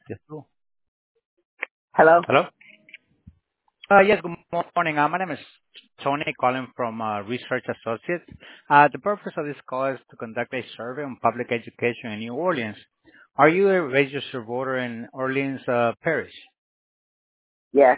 Yes, hello. Hello? Hello? Yes, good morning. My name is Tony, calling from Research Associates. The purpose of this call is to conduct a survey on public education in New Orleans. Are you a registered voter in Orleans Parish? Yes.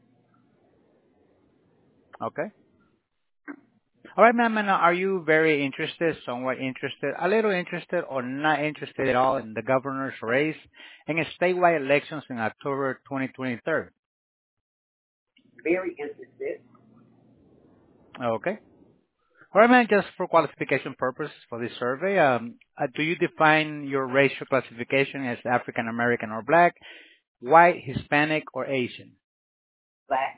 Okay. All right, ma'am. And are you very interested, somewhat interested, a little interested, or not interested at all in the governor's race and in statewide elections in October 2023? Very interested. Okay. All right, ma'am, just for qualification purposes for this survey, do you define your racial classification as African American or Black, white, Hispanic, or Asian? Black.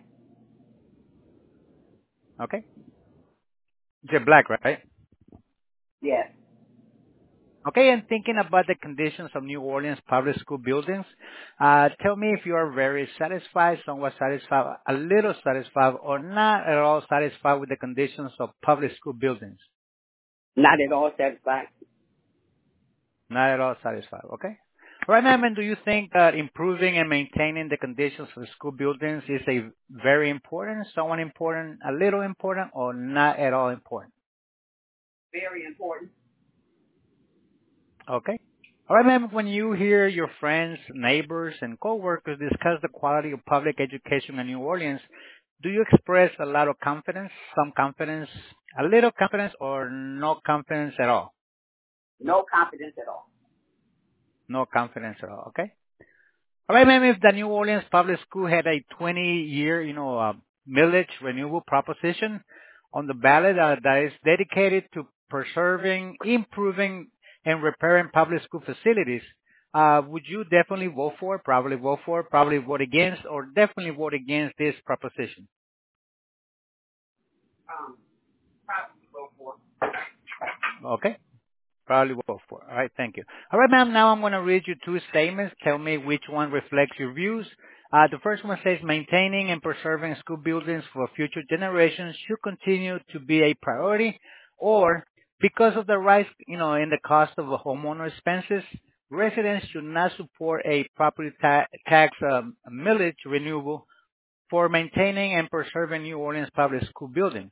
Okay. You're Black, right? Yes. Okay, and thinking about the conditions of New Orleans public school buildings, tell me if you are very satisfied, somewhat satisfied, a little satisfied, or not at all satisfied with the conditions of public school buildings. Not at all satisfied. Not at all satisfied. Okay. All right, ma'am. And do you think that improving and maintaining the conditions of the school buildings is a very important, somewhat important, a little important, or not at all important? Very important. Okay. All right, ma'am. When you hear your friends, neighbors, and coworkers discuss the quality of public education in New Orleans, do you express a lot of confidence, some confidence, a little confidence, or no confidence at all? No confidence at all. No confidence at all. Okay. All right, ma'am, if the New Orleans Public School had a 20-year, millage renewal proposition on the ballot that is dedicated to preserving, improving, and repairing public school facilities, would you definitely vote for it, probably vote against, or definitely vote against this proposition? Probably go for. Okay. Probably vote for. All right, thank you. All right, ma'am, now I'm going to read you two statements. Tell me which one reflects your views. The first one says maintaining and preserving school buildings for future generations should continue to be a priority, or because of the rise, in the cost of the homeowner expenses, residents should not support a property tax millage renewal for maintaining and preserving New Orleans public school buildings.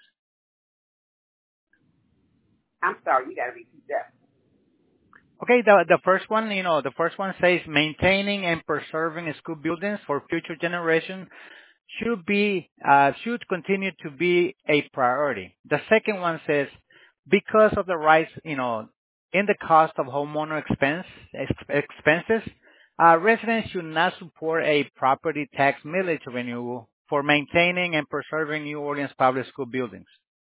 I'm sorry, you gotta repeat that. Okay, the first one says maintaining and preserving school buildings for future generations should continue to be a priority. The second one says because of the rise, in the cost of homeowner expenses, residents should not support a property tax millage renewal for maintaining and preserving New Orleans public school buildings.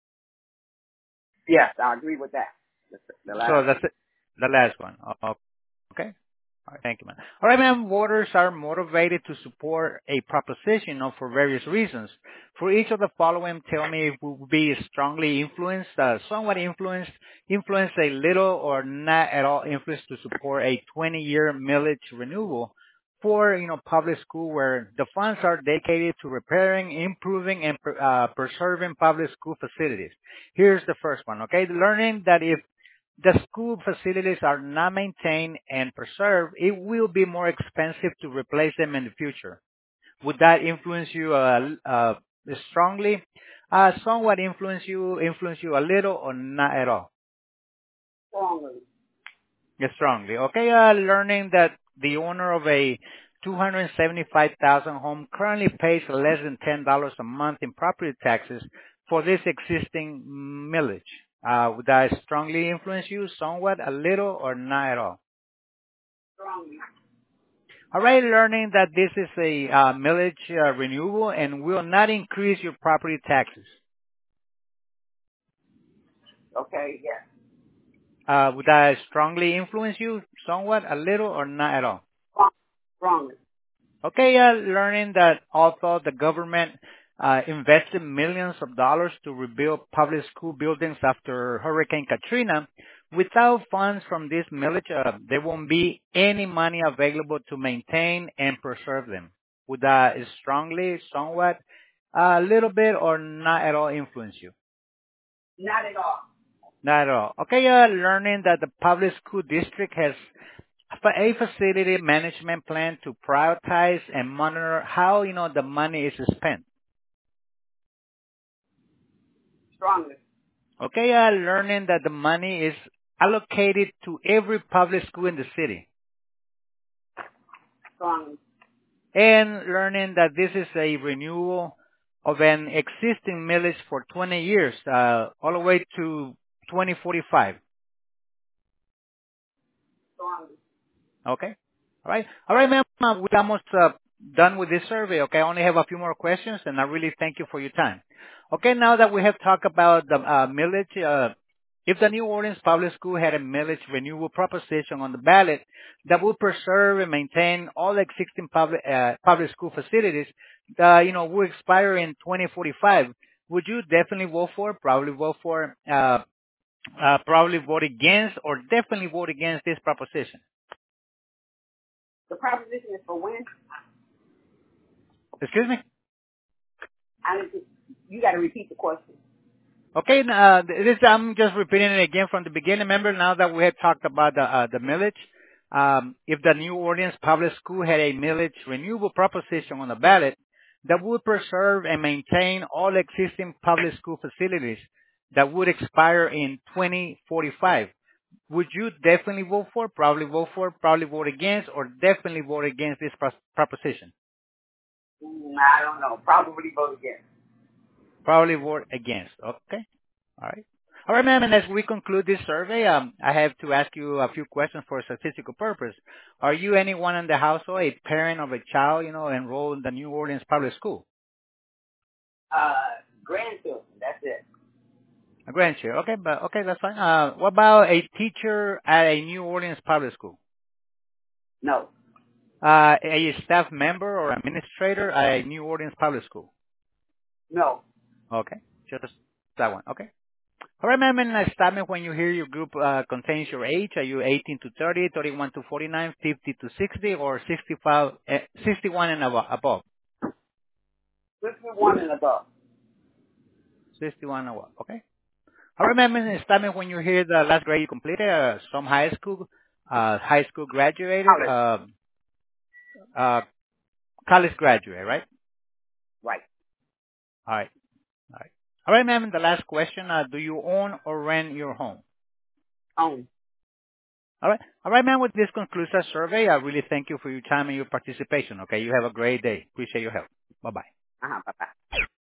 Yes, I agree with that. The So last that's one. it, the last one. Okay. All right, thank you, man. All right, ma'am. Voters are motivated to support a proposition, for various reasons. For each of the following, tell me if we will be strongly influenced, somewhat influenced a little, or not at all influenced to support a 20-year millage renewal for, public school where the funds are dedicated to repairing, improving, and preserving public school facilities. Here's the first one, okay? Learning that if the school facilities are not maintained and preserved, it will be more expensive to replace them in the future. Would that influence you strongly? Somewhat influence you a little, or not at all? Strongly. Yes, strongly. Okay, learning that the owner of a 275,000 home currently pays less than $10 a month in property taxes for this existing millage. Would that strongly influence you somewhat, a little, or not at all? Strongly. All right, learning that this is a millage renewal and will not increase your property taxes. Okay, yes. Would that strongly influence you somewhat, a little, or not at all? Strongly. Okay, learning that although the government invested millions of dollars to rebuild public school buildings after Hurricane Katrina, without funds from this millage, there won't be any money available to maintain and preserve them. Would that strongly, somewhat, a little bit, or not at all influence you? Not at all. Not at all. Okay, learning that the public school district has a facility management plan to prioritize and monitor how, the money is spent. Strongly. Okay, learning that the money is allocated to every public school in the city. Strongly. And learning that this is a renewal of an existing millage for 20 years, all the way to 2045. Strongly. Okay. All right. All right, ma'am. We're almost done with this survey. Okay. I only have a few more questions, and I really thank you for your time. Okay. Now that we have talked about the millage, if the New Orleans Public School had a millage renewal proposition on the ballot that would preserve and maintain all existing public school facilities, will expire in 2045, would you definitely vote for it? Probably vote for it, probably vote against, or definitely vote against this proposition? The proposition is for when? Excuse me? You got to repeat the question. Okay, I'm just repeating it again from the beginning. Remember, now that we had talked about the millage, if the New Orleans Public School had a millage renewable proposition on the ballot that would preserve and maintain all existing public school facilities that would expire in 2045, would you definitely vote for, probably vote against, or definitely vote against this proposition? I don't know. Probably vote against. Probably vote against. Okay. All right. All right, ma'am. And as we conclude this survey, I have to ask you a few questions for a statistical purpose. Are you anyone in the household, a parent of a child, enrolled in the New Orleans Public School? Grandchildren. That's it. A grandchild. Okay, that's fine. What about a teacher at a New Orleans Public School? No. A staff member or administrator at a New Orleans Public School? No. Okay, just that one. Okay. All right, ma'am, and stop me when you hear your group contains your age. Are you 18 to 30, 31 to 49, 50 to 60, or 61 and above? 51 and above. 61 and above, okay. All right, ma'am, and stop me when you hear the last grade you completed, some high school graduated, college graduate, right? Right. All right. All right. All right, ma'am, and the last question, do you own or rent your home? Own. All right. All right, ma'am, with this concludes our survey. I really thank you for your time and your participation, okay? You have a great day. Appreciate your help. Bye-bye. Bye-bye.